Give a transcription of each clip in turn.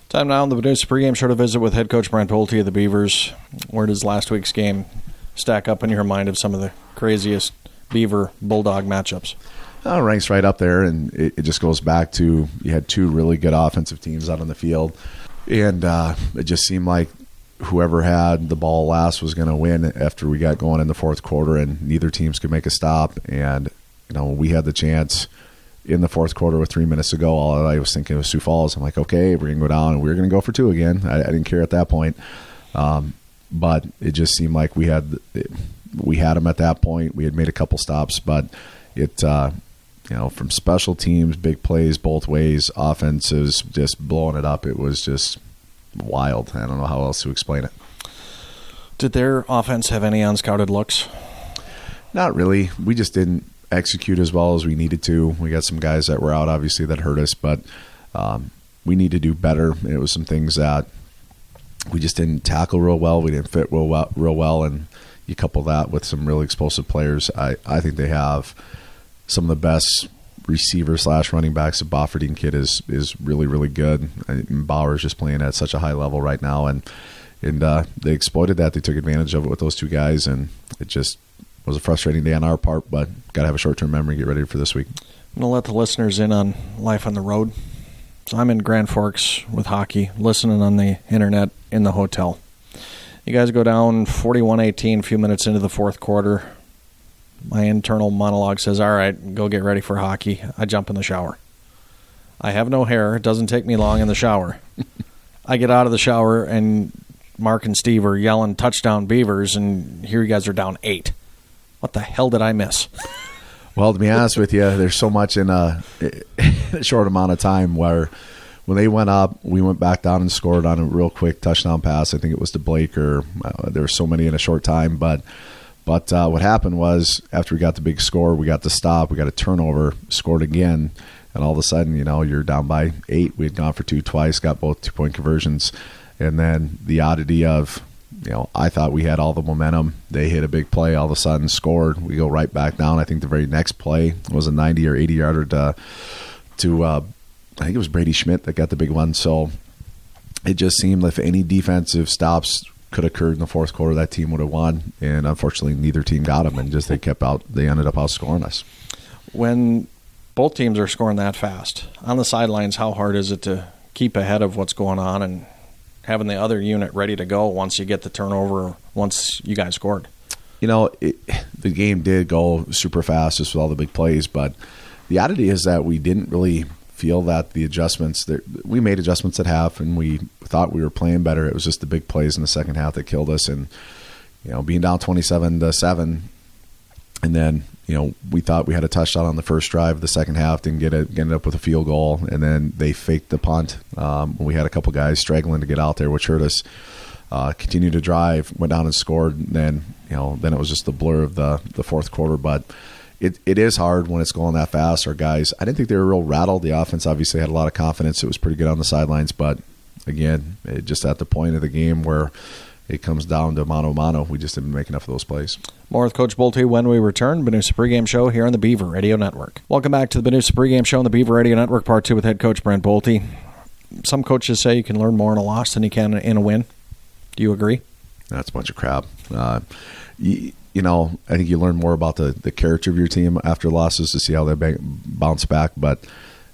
Time now on the Benoist pregame show to visit with head coach Brent Bolte of the Beavers. Where does last week's game stack up in your mind of some of the craziest Beaver-Bulldog matchups? It ranks right up there, and it just goes back to you had two really good offensive teams out on the field, and it just seemed like whoever had the ball last was going to win after we got going in the fourth quarter, and neither teams could make a stop. And we had the chance in the fourth quarter with 3 minutes to go. All I was thinking was Sioux Falls. I'm like, okay, we're going to go down, and we're going to go for two again. I didn't care at that point, but it just seemed like we had them at that point. We had made a couple stops, but it from special teams, big plays both ways, offenses just blowing it up. It was just wild. I don't know how else to explain it. Did their offense have any unscouted looks? Not really. We just didn't execute as well as we needed to. We got some guys that were out, obviously, that hurt us, but we need to do better. It was some things that we just didn't tackle real well. We didn't fit real well, and you couple that with some really explosive players. I think they have some of the best receivers / running backs. The Bofferdine kid is really, really good. And Bauer's just playing at such a high level right now, and they exploited that. They took advantage of it with those two guys, and it just was a frustrating day on our part, but got to have a short-term memory, get ready for this week. I'm going to let the listeners in on life on the road. So I'm in Grand Forks with hockey, listening on the internet in the hotel. You guys go down 41-18 a few minutes into the fourth quarter. My internal monologue says, all right, go get ready for hockey. I jump in the shower. I have no hair. It doesn't take me long in the shower. I get out of the shower, and Mark and Steve are yelling touchdown Beavers, and here you guys are down 8. What the hell did I miss? Well, to be honest with you, there's so much in a short amount of time where when they went up, we went back down and scored on a real quick touchdown pass. I think it was to Blake, or there were so many in a short time. But what happened was after we got the big score, we got the stop, we got a turnover, scored again, and all of a sudden, you're down by 8. We had gone for 2 twice, got both 2-point conversions. And then the oddity of, I thought we had all the momentum. They hit a big play, all of a sudden scored. We go right back down. I think the very next play was a 90 or 80-yarder to I think it was Brady Schmidt that got the big one. So it just seemed if any defensive stops could occur in the fourth quarter, that team would have won. And unfortunately, neither team got them, and just they ended up outscoring us. When both teams are scoring that fast, on the sidelines, how hard is it to keep ahead of what's going on and having the other unit ready to go once you get the turnover, once you guys scored? The game did go super fast just with all the big plays, but the oddity is that we didn't really feel that the adjustments – we made adjustments at half, and we thought we were playing better. It was just the big plays in the second half that killed us. And, being down 27-7, and then, we thought we had a touchdown on the first drive of the second half, didn't get it, ended up with a field goal, and then they faked the punt. We had a couple guys struggling to get out there, which hurt us. Continued to drive, went down and scored, and then, then it was just the blur of the fourth quarter. But it is hard when it's going that fast. Our guys, I didn't think they were real rattled. The offense obviously had a lot of confidence. It was pretty good on the sidelines, but again, just at the point of the game where it comes down to mano-a-mano, we just didn't make enough of those plays. More with Coach Bolte when we return. Benoist Pregame Show here on the Beaver Radio Network. Welcome back to the Benoist Pregame Show on the Beaver Radio Network, Part 2 with head coach Brent Bolte. Some coaches say you can learn more in a loss than you can in a win. Do you agree? That's a bunch of crap. I think you learn more about the character of your team after losses to see how they bounce back. But,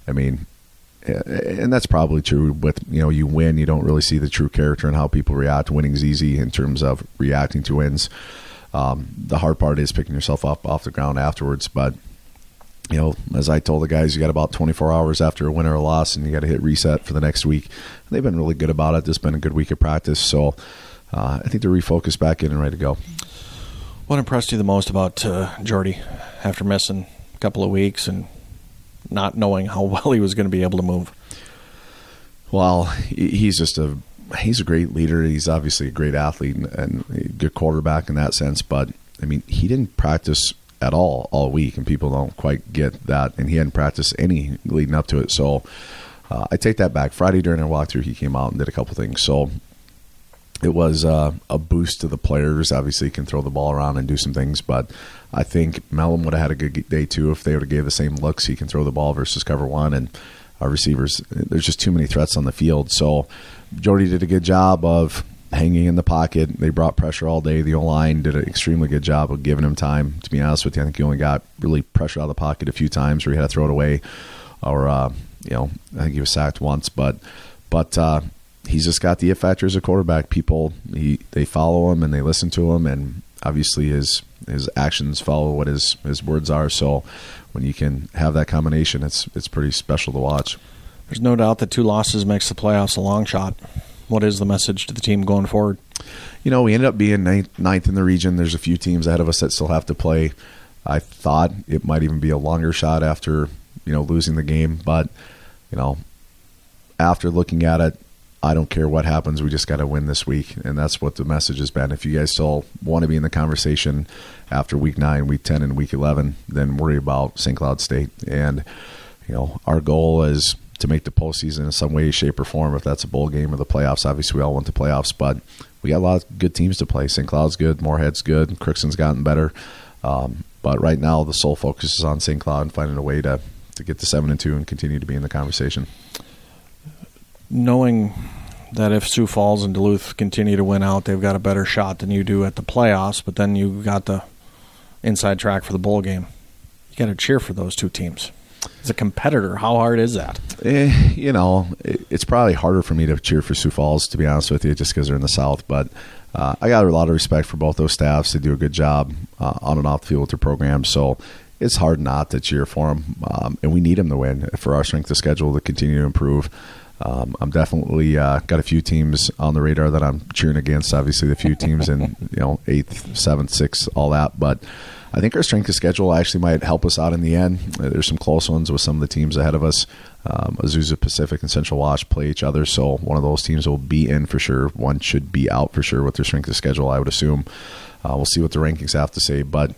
and that's probably true with, you win, you don't really see the true character and how people react. Winning's easy in terms of reacting to wins. The hard part is picking yourself up off the ground afterwards. But, as I told the guys, you got about 24 hours after a win or a loss, and you got to hit reset for the next week. And they've been really good about it. It's been a good week of practice. So I think they're refocused back in and ready to go. What impressed you the most about Jordy after missing a couple of weeks and not knowing how well he was going to be able to move? Well, he's a great leader. He's obviously a great athlete and a good quarterback in that sense. But, he didn't practice at all week, and people don't quite get that. And he hadn't practiced any leading up to it. So I take that back. Friday during our walkthrough, he came out and did a couple things. So it was a boost to the players. Obviously, he can throw the ball around and do some things, but I think Mellon would have had a good day too if they would have gave the same looks. He can throw the ball versus cover one, and our receivers. There's just too many threats on the field. So Jody did a good job of hanging in the pocket. They brought pressure all day. The O-line did an extremely good job of giving him time. To be honest with you, I think he only got really pressure out of the pocket a few times where he had to throw it away, or I think he was sacked once. But he's just got the it factor as a quarterback. People they follow him and they listen to him, and obviously his actions follow what his words are. So when you can have that combination, it's pretty special to watch. There's no doubt that 2 losses makes the playoffs a long shot. What is the message to the team going forward? We ended up being ninth in the region. There's a few teams ahead of us that still have to play. I thought it might even be a longer shot after losing the game, but after looking at it, I don't care what happens. We just got to win this week, and that's what the message has been. If you guys still want to be in the conversation after week 9, week 10, and week 11, then worry about St. Cloud State. And our goal is to make the postseason in some way, shape, or form. If that's a bowl game or the playoffs, obviously we all want the playoffs, but we got a lot of good teams to play. St. Cloud's good, Moorhead's good, Crookston's gotten better. But right now the sole focus is on St. Cloud and finding a way to get to 7-2 and continue to be in the conversation. Knowing that if Sioux Falls and Duluth continue to win out, they've got a better shot than you do at the playoffs, but then you got the inside track for the bowl game. You got to cheer for those 2 teams. As a competitor, how hard is that? It's probably harder for me to cheer for Sioux Falls, to be honest with you, just because they're in the South. But I got a lot of respect for both those staffs. They do a good job on and off the field with their programs. So it's hard not to cheer for them. And we need them to win for our strength of schedule to continue to improve. I'm definitely got a few teams on the radar that I'm cheering against. Obviously, the few teams in 8th, 7th, 6th, all that. But I think our strength of schedule actually might help us out in the end. There's some close ones with some of the teams ahead of us. Azusa Pacific and Central Wash play each other, so one of those teams will be in for sure. One should be out for sure with their strength of schedule, I would assume. We'll see what the rankings have to say. But,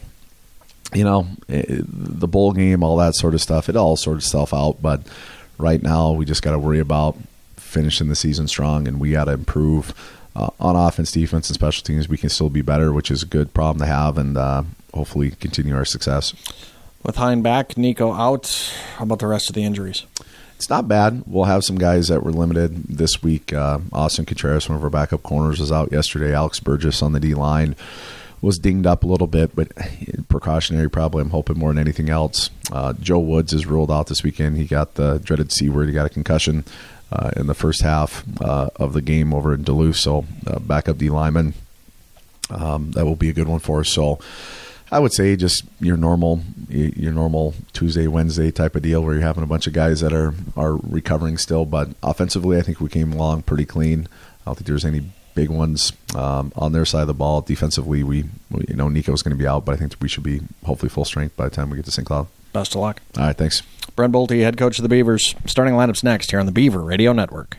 the bowl game, all that sort of stuff, it all sorts itself out. But right now, we just got to worry about finishing the season strong, and we got to improve on offense, defense, and special teams. We can still be better, which is a good problem to have, and hopefully continue our success. With Hein back, Nico out, how about the rest of the injuries? It's not bad. We'll have some guys that were limited this week. Austin Contreras, one of our backup corners, was out yesterday. Alex Burgess on the D-line was dinged up a little bit, but precautionary probably, I'm hoping, more than anything else. Joe Woods is ruled out this weekend. He got the dreaded C word. He got a concussion in the first half of the game over in Duluth. So backup D lineman, that will be a good one for us. So I would say just your normal Tuesday, Wednesday type of deal where you're having a bunch of guys that are recovering still. But offensively, I think we came along pretty clean. I don't think there's any big ones on their side of the ball. Defensively, we Nico's going to be out, but I think we should be hopefully full strength by the time we get to St. Cloud. Best of luck. All right, thanks. Brent Bolte, head coach of the Beavers. Starting lineups next here on the Beaver Radio Network.